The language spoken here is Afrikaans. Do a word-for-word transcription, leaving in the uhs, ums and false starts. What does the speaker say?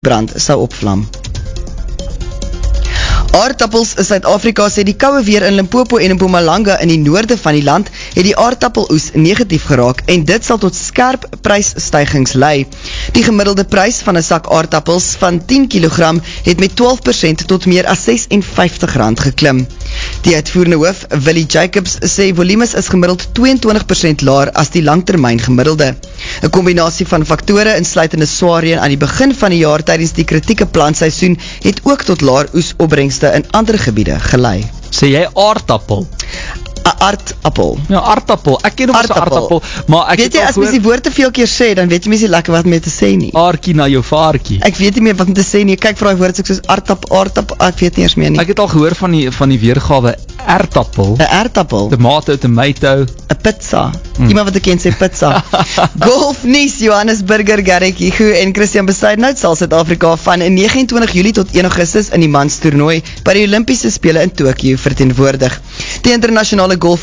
brand sou opvlam. Aardappels in Suid-Afrika sê die koue weer in Limpopo en Mpumalanga in die noorde van die land het die aardappeloes negatief geraak en dit sal tot skerp prysstygings lei. Die gemiddelde prys van 'n sak aardappels van tien kilogram het met twaalf persent tot meer as ses en vyftig rand geklim. Die uitvoerende hoof, Willie Jacobs, sê volumes is gemiddeld twee en twintig persent laer as die langtermyn gemiddelde. 'n Kombinasie van faktore insluitende swaar reën aan die begin van die jaar tydens die kritieke plantseisoen het ook tot laer oesopbrengste in ander gebiede gelei. Sê jy aardappel? 'n Aardappel. Ja, aardappel. Ek ken nog as 'n aardappel, maar ek weet jy, as mens die woord te veel keer sê, dan weet jy mens nie lekker wat om mee te sê nie. Aartjie na jou vaartjie. Ek weet nie meer wat om te sê nie. Kyk vir daai woord soos aardappel, aardappel, ek weet nie eens meer nie. Ek het al gehoor van die van die weergawe aardappel. 'n Aardappel. Tomato, tomato. 'n Pizza. Mm. Iemand wat ek ken sê pizza. Golf nuus, Johannes Burger, Gareth Higu en Christian Besuidenhout sal Suid-Afrika van nege en twintig Julie tot een Augustus in die mans toernooi by die Olimpiese spele in Tokio verteenwoordig. Die internasionale golf